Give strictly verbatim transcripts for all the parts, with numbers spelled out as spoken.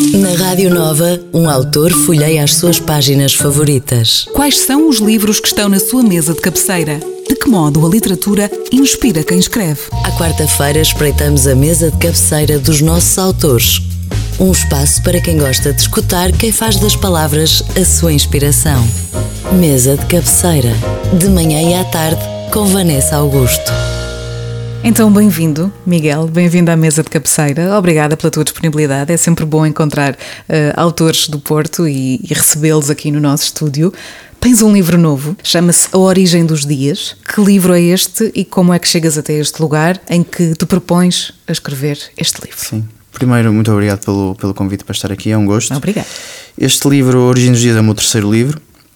Na Rádio Nova, um autor folheia as suas páginas favoritas. Quais são os livros que estão na sua mesa de cabeceira? De que modo a literatura inspira quem escreve? À quarta-feira espreitamos a mesa de cabeceira dos nossos autores. Um espaço para quem gosta de escutar quem faz das palavras a sua inspiração. Mesa de cabeceira, de manhã e à tarde, com Vanessa Augusto. Então, bem-vindo, Miguel, bem-vindo à mesa de cabeceira. Obrigada pela tua disponibilidade. É sempre bom encontrar uh, autores do Porto e, e recebê-los aqui no nosso estúdio. Tens um livro novo, chama-se A Origem dos Dias. Que livro é este e como é que chegas até este lugar em que te propões a escrever este livro? Sim. Primeiro, muito obrigado pelo, pelo convite para estar aqui, é um gosto. Obrigada. Este livro, A Origem dos Dias, é o meu terceiro livro.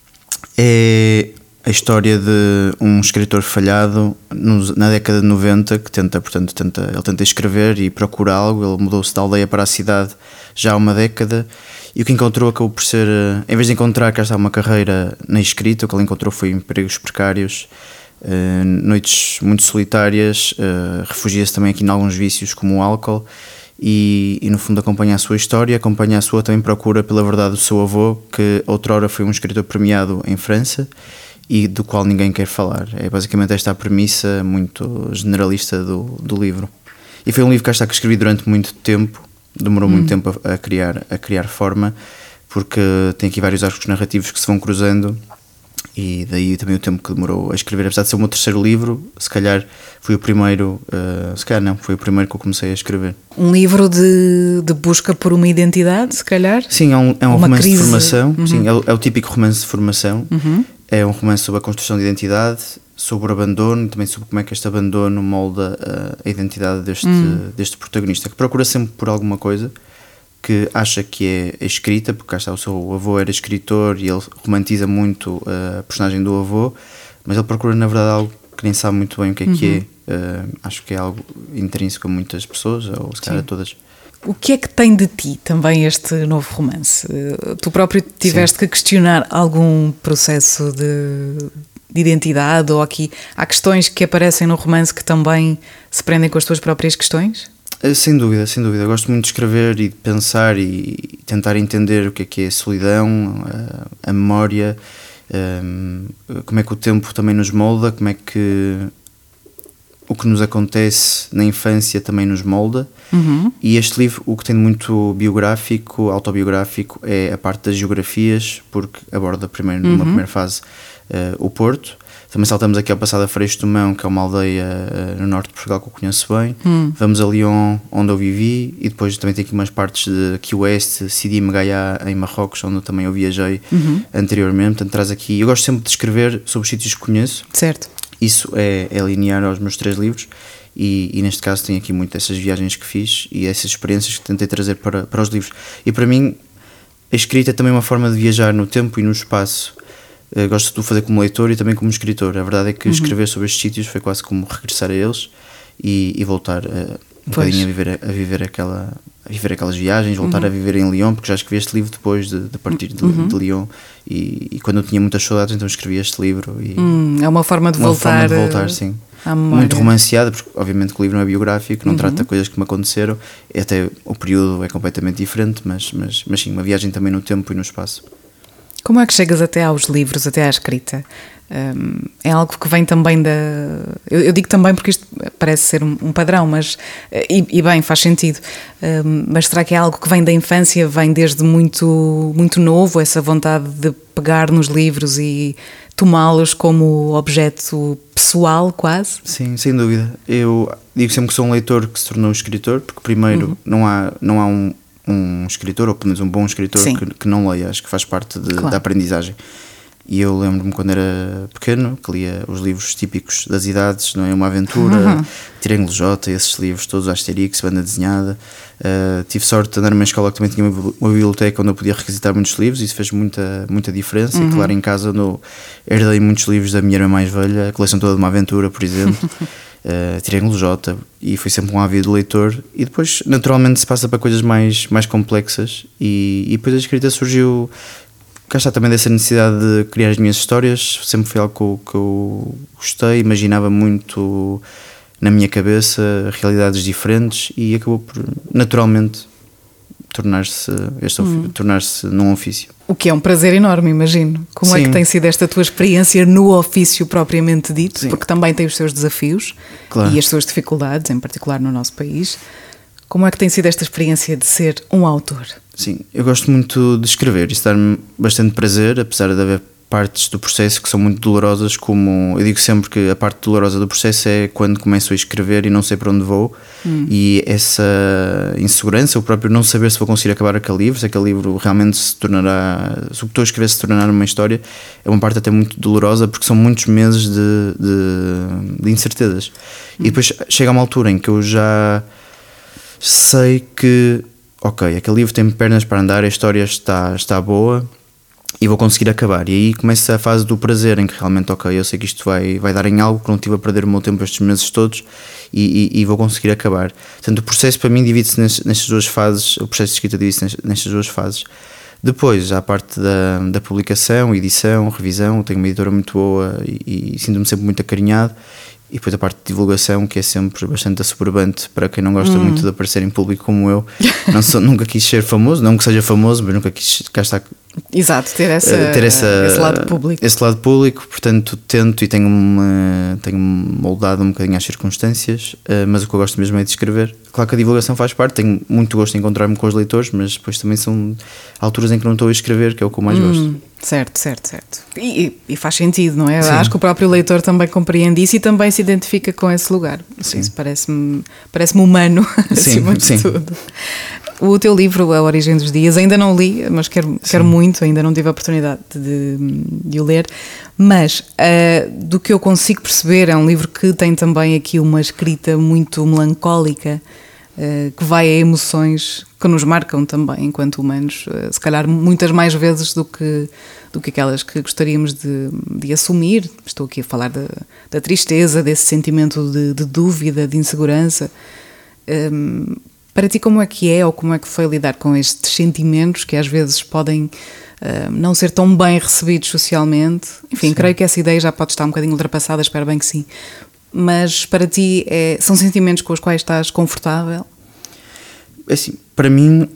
É a história de um escritor falhado nos, na década de noventa, que tenta, portanto, tenta, ele tenta escrever e procura algo. Ele mudou-se da aldeia para a cidade já há uma década e o que encontrou acabou por ser, em vez de encontrar cá está uma carreira na escrita, o que ele encontrou foi empregos precários, uh, noites muito solitárias, uh, refugia-se também aqui em alguns vícios como o álcool e, e no fundo acompanha a sua história, acompanha a sua também procura pela verdade do seu avô, que outrora foi um escritor premiado em França e do qual ninguém quer falar. É basicamente esta a premissa muito generalista do, do livro. E foi um livro que está que escrevi durante muito tempo, demorou hum. muito tempo a, a, criar, a criar forma, porque tem aqui vários arcos narrativos que se vão cruzando e daí também o tempo que demorou a escrever. Apesar de ser o meu terceiro livro, se calhar foi o primeiro, uh, se calhar não, foi o primeiro que eu comecei a escrever. Um livro de, de busca por uma identidade, se calhar? Sim, é um, é um romance crise. de formação, uhum. sim, é o, é o típico romance de formação. Uhum. É um romance sobre a construção de identidade, sobre o abandono e também sobre como é que este abandono molda a, a identidade deste, hum. deste protagonista, que procura sempre por alguma coisa, que acha que é escrita, porque cá está, o seu avô era escritor e ele romantiza muito a personagem do avô, mas ele procura na verdade algo que nem sabe muito bem o que é uhum. que é. Uh, acho que é algo intrínseco a muitas pessoas, ou se calhar a todas. O que é que tem de ti também este novo romance? Tu próprio tiveste Sim. que questionar algum processo de, de identidade, ou aqui há questões que aparecem no romance que também se prendem com as tuas próprias questões? Sem dúvida, sem dúvida. Eu gosto muito de escrever e de pensar e tentar entender o que é que é a solidão, a, a memória, um, como é que o tempo também nos molda, como é que o que nos acontece na infância também nos molda. Uhum. E este livro, o que tem de muito biográfico, autobiográfico, é a parte das geografias, porque aborda primeiro, numa uhum. primeira fase, uh, o Porto. Também saltamos aqui ao passado a Freixo do Mão, que é uma aldeia uh, no norte de Portugal que eu conheço bem. Uhum. Vamos a Lyon, onde eu vivi, e depois também tem aqui umas partes de Key West, Sidi Megaia, em Marrocos, onde eu também eu viajei uhum. anteriormente. Portanto, traz aqui... Eu gosto sempre de escrever sobre os sítios que conheço. Certo. Isso é, é linear aos meus três livros e, e neste caso tem aqui muito dessas viagens que fiz e essas experiências que tentei trazer para, para os livros. E para mim a escrita é também uma forma de viajar no tempo e no espaço. Eu gosto de o fazer como leitor e também como escritor. A verdade é que uhum. escrever sobre estes sítios foi quase como regressar a eles e, e voltar a, um pois. bocadinho a viver, a, viver aquela, a viver aquelas viagens, voltar uhum. a viver em Lyon, porque já escrevi este livro depois de, de partir de, uhum. de Lyon e, e quando eu tinha muitas saudades então escrevi este livro e hum, é uma forma de uma voltar, forma de voltar sim. Muito romanceada, porque obviamente que o livro não é biográfico, não uhum. trata coisas que me aconteceram, até o período é completamente diferente, mas, mas, mas sim, uma viagem também no tempo e no espaço. Como é que chegas até aos livros, até à escrita? Um, é algo que vem também da... Eu, eu digo também porque isto parece ser um, um padrão, mas... E, e bem, faz sentido. Um, mas será que é algo que vem da infância, vem desde muito, muito novo, essa vontade de pegar nos livros e tomá-los como objeto pessoal, quase? Sim, sem dúvida. Eu digo sempre que sou um leitor que se tornou escritor, porque primeiro uhum. não há, não há um, um escritor, ou pelo menos um bom escritor que, que não leia, acho que faz parte de, claro. da aprendizagem. E eu lembro-me quando era pequeno que lia os livros típicos das idades, não é? Uma Aventura, uhum. Triângulo J, esses livros todos, Asterix, banda desenhada. Uh, tive sorte de andar numa escola que também tinha uma, uma biblioteca onde eu podia requisitar muitos livros, isso fez muita, muita diferença. Uhum. E claro, em casa onde eu herdei muitos livros da minha irmã mais velha, a coleção toda de Uma Aventura, por exemplo, uh, Triângulo J, e fui sempre um ávido leitor. E depois, naturalmente, se passa para coisas mais, mais complexas, e, e depois a escrita surgiu. Cá está também dessa necessidade de criar as minhas histórias, sempre foi algo que eu, que eu gostei, imaginava muito na minha cabeça realidades diferentes e acabou por naturalmente tornar-se, este hum. tornar-se num ofício. O que é um prazer enorme, imagino. Como Sim. é que tem sido esta tua experiência no ofício propriamente dito? Sim. Porque também tem os seus desafios claro. E as suas dificuldades, em particular no nosso país. Como é que tem sido esta experiência de ser um autor? Sim, eu gosto muito de escrever. Isso dá-me bastante prazer, apesar de haver partes do processo que são muito dolorosas, como eu digo sempre que a parte dolorosa do processo é quando começo a escrever e não sei para onde vou, hum. e essa insegurança, o próprio não saber se vou conseguir acabar aquele livro, se aquele livro realmente se tornará, se o que estou a escrever se tornará uma história, é uma parte até muito dolorosa, porque são muitos meses de, de, de incertezas. Hum. E depois chega a uma altura em que eu já sei que, ok, aquele livro tem pernas para andar, a história está, está boa, e vou conseguir acabar. E aí começa a fase do prazer, em que realmente, ok, eu sei que isto vai, vai dar em algo, que não estive a perder o meu tempo estes meses todos, e, e, e vou conseguir acabar. Portanto, o processo para mim divide-se nestas duas fases, o processo de escrita divide-se nestas duas fases. Depois, há a parte da, da publicação, edição, revisão, tenho uma editora muito boa e, e sinto-me sempre muito acarinhado. E depois a parte de divulgação, que é sempre bastante assoberbante para quem não gosta hum. muito de aparecer em público como eu. Não sou, nunca quis ser famoso, não que seja famoso, mas nunca quis cá estar. Exato, ter, essa, uh, ter essa, esse lado público. Esse lado público, portanto tento e tenho-me tenho moldado um bocadinho às circunstâncias, uh, mas o que eu gosto mesmo é de escrever. Claro que a divulgação faz parte, tenho muito gosto em encontrar-me com os leitores, mas depois também são alturas em que não estou a escrever, que é o que eu mais hum. gosto. Certo, certo, certo. E, e faz sentido, não é? Sim. Acho que o próprio leitor também compreende isso e também se identifica com esse lugar. Sim. Isso parece-me, parece-me humano, sim, acima de sim. tudo. O teu livro, A Origem dos Dias, ainda não li, mas quero, quero muito, ainda não tive a oportunidade de, de o ler. Mas uh, do que eu consigo perceber, é um livro que tem também aqui uma escrita muito melancólica, Uh, que vai a emoções que nos marcam também enquanto humanos, uh, se calhar muitas mais vezes do que, do que aquelas que gostaríamos de, de assumir. Estou aqui a falar da, da tristeza, desse sentimento de, de dúvida, de insegurança. Um, para ti, como é que é ou como é que foi lidar com estes sentimentos que às vezes podem uh, não ser tão bem recebidos socialmente? Enfim, sim. creio que essa ideia já pode estar um bocadinho ultrapassada, espero bem que sim. Mas para ti é, são sentimentos com os quais estás confortável? Assim, para mim,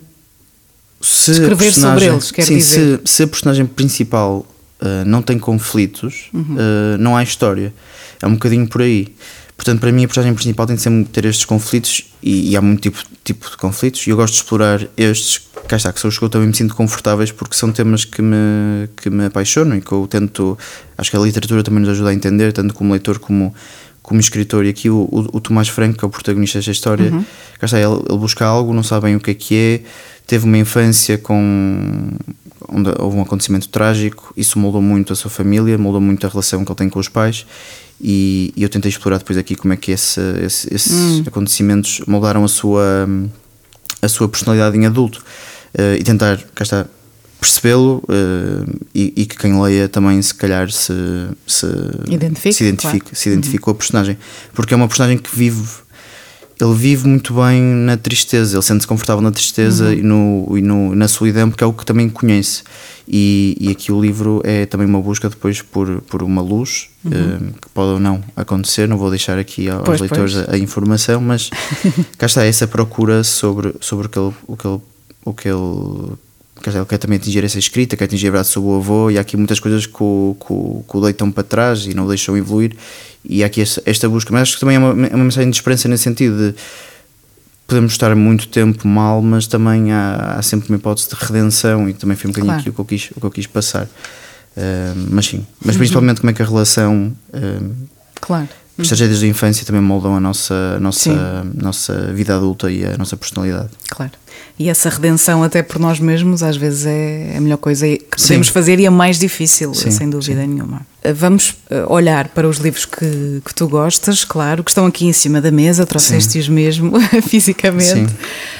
se escrever sobre eles, quer sim, dizer. Se, se a personagem principal uh, não tem conflitos, uhum. uh, não há história. É um bocadinho por aí. Portanto, para mim, a personagem principal tem de sempre ter estes conflitos, e, e há muito tipo, tipo de conflitos, e eu gosto de explorar estes, cá está, que são os que eu também me sinto confortáveis, porque são temas que me, que me apaixonam e que eu tento. Acho que a literatura também nos ajuda a entender, tanto como leitor como. como escritor. E aqui o, o, o Tomás Franco, que é o protagonista desta história, uhum. cá está, ele, ele busca algo, não sabe bem o que é que é, teve uma infância com onde houve um acontecimento trágico, isso moldou muito a sua família, moldou muito a relação que ele tem com os pais, e, e eu tentei explorar depois aqui como é que esse, esse, esses uhum. acontecimentos moldaram a sua, a sua personalidade em adulto, uh, e tentar, cá está, percebê-lo, uh, e, e que quem leia também se calhar se, se identifique, se identifique, claro. se identifique uhum. com a personagem, porque é uma personagem que vive, ele vive muito bem na tristeza, ele sente-se confortável na tristeza uhum. e, no, e no, na solidão, porque é o que também conhece, e, e aqui o livro é também uma busca depois por, por uma luz, uhum. uh, que pode ou não acontecer, não vou deixar aqui aos pois, leitores pois. A, a informação, mas cá está essa procura sobre, sobre o que ele, o que ele, o que ele ele quer também atingir essa escrita, quer atingir a verdade sobre o avô, e há aqui muitas coisas que o, que o, que o deitam para trás e não o deixam evoluir, e há aqui esta, esta busca, mas acho que também é uma, é uma mensagem de esperança nesse sentido de podemos estar muito tempo mal, mas também há, há sempre uma hipótese de redenção, e também foi um bocadinho claro. aqui o que eu quis, o que eu quis passar, uh, mas sim, mas principalmente como é que a relação uh, claro. as tragédias da infância também moldam a nossa, a nossa, nossa vida adulta e a nossa personalidade. Claro. E essa redenção até por nós mesmos às vezes é a melhor coisa que podemos sim. fazer, e a mais difícil, sim, sem dúvida sim. nenhuma. Vamos olhar para os livros que, que tu gostas, claro, que estão aqui em cima da mesa, trouxeste-os mesmo fisicamente.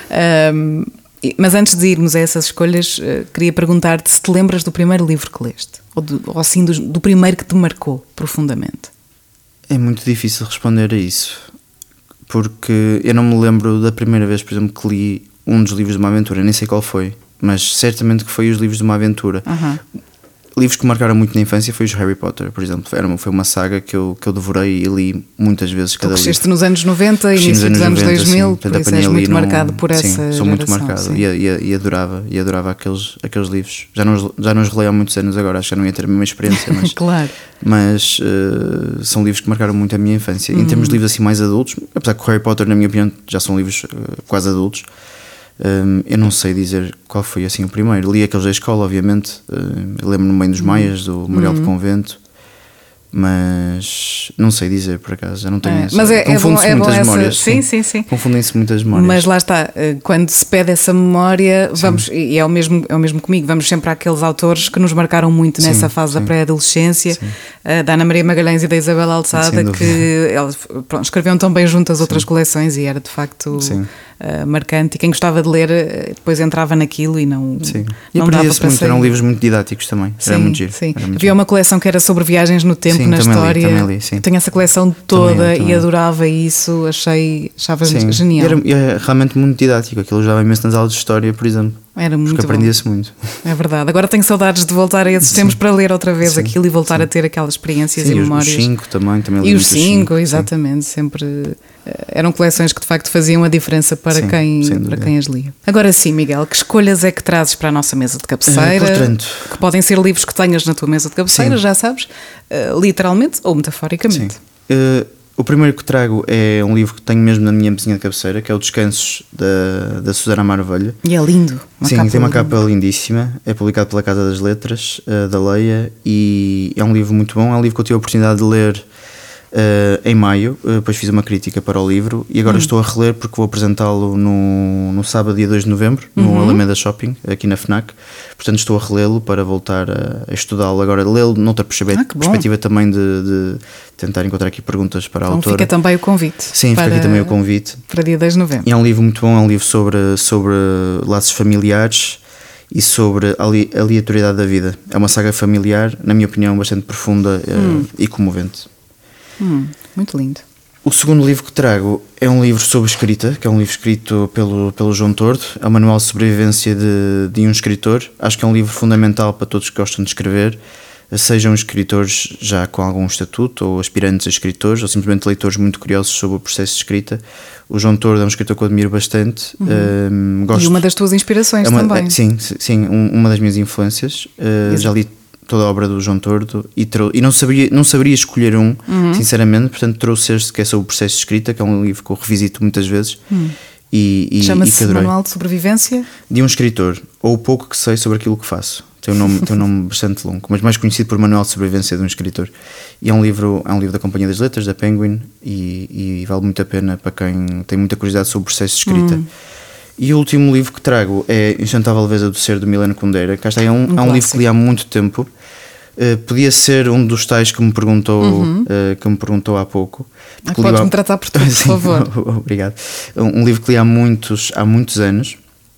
Um, mas antes de irmos a essas escolhas, queria perguntar-te se te lembras do primeiro livro que leste, ou, do, ou assim do, do primeiro que te marcou profundamente. É muito difícil responder a isso, porque eu não me lembro da primeira vez, por exemplo, que li um dos livros de uma aventura, nem sei qual foi, mas certamente que foi os livros de uma aventura. Uhum. livros que marcaram muito na infância foi os Harry Potter, por exemplo. Era, foi uma saga que eu, que eu devorei e li muitas vezes cada livro. Cresceste nos anos noventa, início dos anos dois mil, por isso és muito marcado por essa geração. Sim, sou muito marcado e, e, e adorava, e adorava aqueles, aqueles livros. Já não, já não os releio há muitos anos agora, acho que já não ia ter a mesma experiência, mas, claro. mas uh, são livros que marcaram muito a minha infância. Uhum. Em termos de livros assim mais adultos, apesar que o Harry Potter, na minha opinião, já são livros uh, quase adultos, Um, eu não sei dizer qual foi assim o primeiro. Li aqueles da escola, obviamente. Uh, lembro-me bem dos Maias, do Memorial uhum. de Convento, mas não sei dizer por acaso. Já não tenho é, essa. Mas é, confundem-se é bom, muitas é memórias. Essa... Sim, sim, sim. Confundem-se muitas memórias. Mas lá está, quando se pede essa memória, vamos, e é o, mesmo, é o mesmo comigo, vamos sempre àqueles autores que nos marcaram muito nessa sim, fase sim. da pré-adolescência, uh, da Ana Maria Magalhães e da Isabel Alçada, que elas, pronto, escreviam tão bem junto às outras sim. coleções e era de facto. Uh, marcante, e quem gostava de ler uh, depois entrava naquilo e não, sim. não e dava para muito, sair. Eram livros muito didáticos também, sim, era muito giro. Sim. Era muito Havia giro. uma coleção que era sobre viagens no tempo, sim, na também história. Li, também li, sim. Tenho essa coleção toda também, e também. adorava isso, achei, achava sim. genial. E era, e era realmente muito didático, aquilo usava imenso nas aulas de história, por exemplo. Era muito porque aprendia-se muito. É verdade. Agora tenho saudades de voltar a esses sim. tempos para ler outra vez sim. aquilo e voltar sim. a ter aquelas experiências sim, e memórias. Os cinco também, também E os cinco, exatamente, sim. sempre eram coleções que de facto faziam a diferença para, sim, quem, para quem as lia. Agora sim, Miguel, que escolhas é que trazes para a nossa mesa de cabeceira? Uh, portanto, que podem ser livros que tenhas na tua mesa de cabeceira, sim. já sabes, uh, literalmente ou metaforicamente. Uh, o primeiro que trago é um livro que tenho mesmo na minha mesinha de cabeceira, que é o Descansos, da, da Susana Amaro Velho. E é lindo. Uma sim, tem uma linda. Capa lindíssima, é publicado pela Casa das Letras, uh, da Leia, e é um livro muito bom, é um livro que eu tive a oportunidade de ler Uh, em maio, uh, depois fiz uma crítica para o livro e agora hum. estou a reler porque vou apresentá-lo no, no sábado, dia dois de novembro, uhum. no Alameda Shopping, aqui na FNAC. Portanto, estou a relê-lo para voltar a, a estudá-lo. Agora, lê-lo noutra perspectiva, ah, perspectiva também de, de tentar encontrar aqui perguntas para a então, autora. Fica também o convite. Sim, para, fica aqui também o convite. Para dia dois de novembro. E é um livro muito bom, é um livro sobre, sobre laços familiares e sobre a aleatoriedade da vida. É uma saga familiar, na minha opinião, bastante profunda hum. uh, e comovente. Hum, muito lindo. O segundo livro que trago é um livro sobre escrita, que é um livro escrito pelo, pelo João Tordo, é o Manual de Sobrevivência de, de um Escritor. Acho que é um livro fundamental para todos que gostam de escrever, sejam escritores já com algum estatuto, ou aspirantes a escritores, ou simplesmente leitores muito curiosos sobre o processo de escrita. O João Tordo é um escritor que eu admiro bastante. Uhum. Um, gosto, e uma das tuas inspirações é uma, também. É, sim, sim um, uma das minhas influências. Uh, já li toda a obra do João Tordo e, trou- e não, sabia, não saberia escolher um, uhum. sinceramente, portanto trouxe este que é sobre o processo de escrita, que é um livro que eu revisito muitas vezes. Uhum. E, e, Chama-se e Manual de Sobrevivência? De um Escritor, ou o pouco que sei sobre aquilo que faço. Tem um nome, tem um nome bastante longo, mas mais conhecido por Manual de Sobrevivência de um Escritor. E é um livro, é um livro da Companhia das Letras, da Penguin, e, e vale muito a pena para quem tem muita curiosidade sobre o processo de escrita. Uhum. E o último livro que trago é Insustentável Leveza do Ser, do Milano Kundera, que está, é um, um, é um livro que li há muito tempo. Uh, podia ser um dos tais que me perguntou, uhum. uh, que me perguntou há pouco. Ah, podes-me há... tratar por tudo, por Sim, favor. Obrigado. Um, um livro que li há muitos, há muitos anos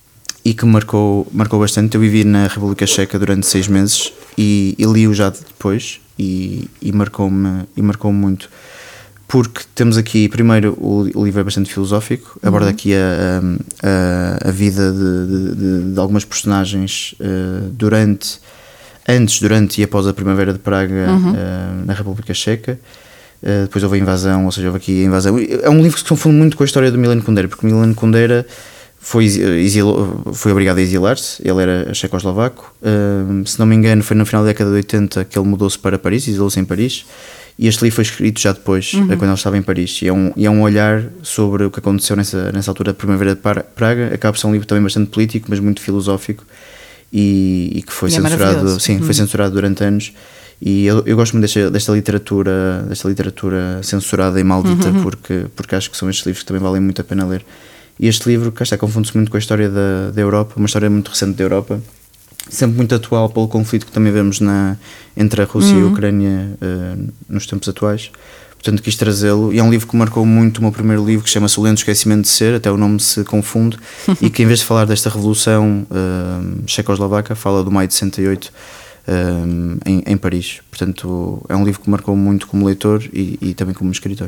e que me marcou, marcou bastante. Eu vivi na República Checa durante seis meses e, e li-o já depois e, e marcou-me e marcou-me muito. Porque temos aqui, primeiro, o, o livro é bastante filosófico, uhum. aborda aqui a, a, a vida de, de, de algumas personagens uh, durante... antes, durante e após a Primavera de Praga, uhum. uh, na República Checa. Uh, depois houve a invasão, ou seja, houve aqui a invasão. É um livro que se confunde muito com a história do Milano Kundera, porque Milano Kundera foi, exilo, foi obrigado a exilar-se, ele era checoslovaco. Uh, se não me engano, foi no final da década de oitenta que ele mudou-se para Paris, exilou-se em Paris. E este livro foi escrito já depois, uhum. quando ele estava em Paris. E é, um, e é um olhar sobre o que aconteceu nessa, nessa altura da Primavera de Praga. Acaba por ser um livro também bastante político, mas muito filosófico. E, e que foi e censurado, é sim, hum. foi censurado durante anos. E eu, eu gosto muito desta, desta literatura, desta literatura censurada e maldita, uhum. porque, porque acho que são estes livros que também valem muito a pena ler. E este livro, cá está, confunde-se muito com a história da, da Europa, uma história muito recente da Europa, sempre muito atual pelo conflito que também vemos na, entre a Rússia uhum. e a Ucrânia uh, nos tempos atuais. Portanto, quis trazê-lo, e é um livro que marcou muito o meu primeiro livro, que chama-se O Lento Esquecimento de Ser, até o nome se confunde, e que em vez de falar desta revolução uh, checoslovaca, fala do maio de sessenta e oito uh, em, em Paris. Portanto, é um livro que marcou muito como leitor e, e também como escritor.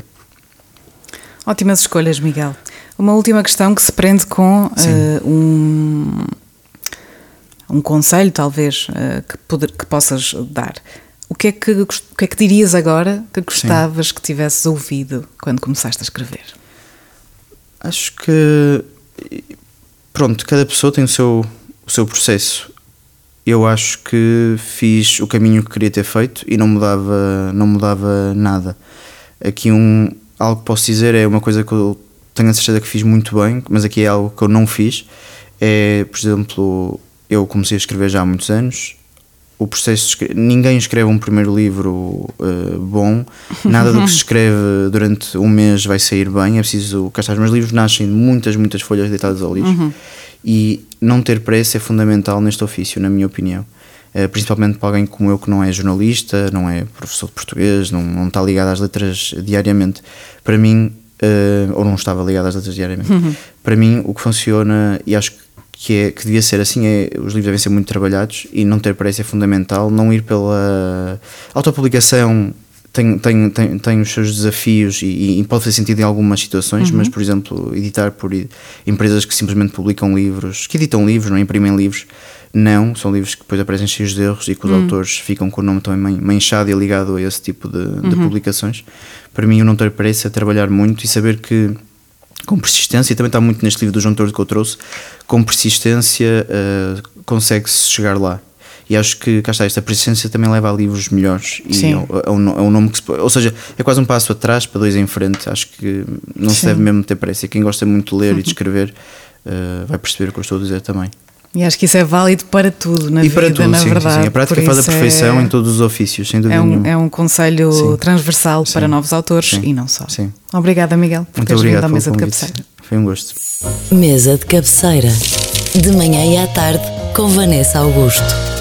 Ótimas escolhas, Miguel. Uma última questão que se prende com uh, um... um conselho talvez uh, que, poder, que possas dar, o que, é que, o que é que dirias agora que gostavas Sim. que tivesses ouvido quando começaste a escrever? Acho que, pronto, cada pessoa tem o seu, o seu processo. Eu acho que fiz o caminho que queria ter feito e não mudava, não mudava nada. Aqui um, algo que posso dizer é uma coisa que eu tenho a certeza que fiz muito bem, mas aqui é algo que eu não fiz. É, por exemplo, eu comecei a escrever já há muitos anos. O processo de, ninguém escreve um primeiro livro uh, bom, nada do que se escreve durante um mês vai sair bem. É preciso cá está, os meus livros nascem de muitas, muitas folhas deitadas ao lixo. Uhum. E não ter pressa é fundamental neste ofício, na minha opinião. Uh, principalmente para alguém como eu, que não é jornalista, não é professor de português, não, não está ligado às letras diariamente. Para mim, uh, ou não estava ligado às letras diariamente, uhum. para mim o que funciona, e acho que que, é, que devia ser assim, é, os livros devem ser muito trabalhados e não ter pressa é fundamental, não ir pela autopublicação. Tem, tem, tem, tem os seus desafios e, e pode fazer sentido em algumas situações, uhum. mas, por exemplo, editar por empresas que simplesmente publicam livros, que editam livros, não imprimem livros, não, são livros que depois aparecem cheios de erros e que os uhum. autores ficam com o nome também manchado e ligado a esse tipo de, uhum. de publicações. Para mim, o não ter pressa é trabalhar muito e saber que com persistência, e também está muito neste livro do João Tordo que eu trouxe, com persistência uh, consegue-se chegar lá. E acho que, cá está, esta persistência também leva a livros melhores. E é, é, um, é um nome que se, ou seja, é quase um passo atrás para dois em frente. Acho que não Sim. se deve mesmo ter pressa. Quem gosta muito de ler uhum. e de escrever uh, vai perceber o que eu estou a dizer também. E acho que isso é válido para tudo na e vida, para tudo, na sim, verdade. Sim, sim. A prática faz a perfeição é, em todos os ofícios, sem dúvida é um, nenhuma. É um conselho sim. transversal sim. para novos autores sim. e não só. Sim. Obrigada, Miguel, por Muito teres obrigado vindo à Mesa de convite. Cabeceira. Foi um gosto. Mesa de Cabeceira, de manhã e à tarde, com Vanessa Augusto.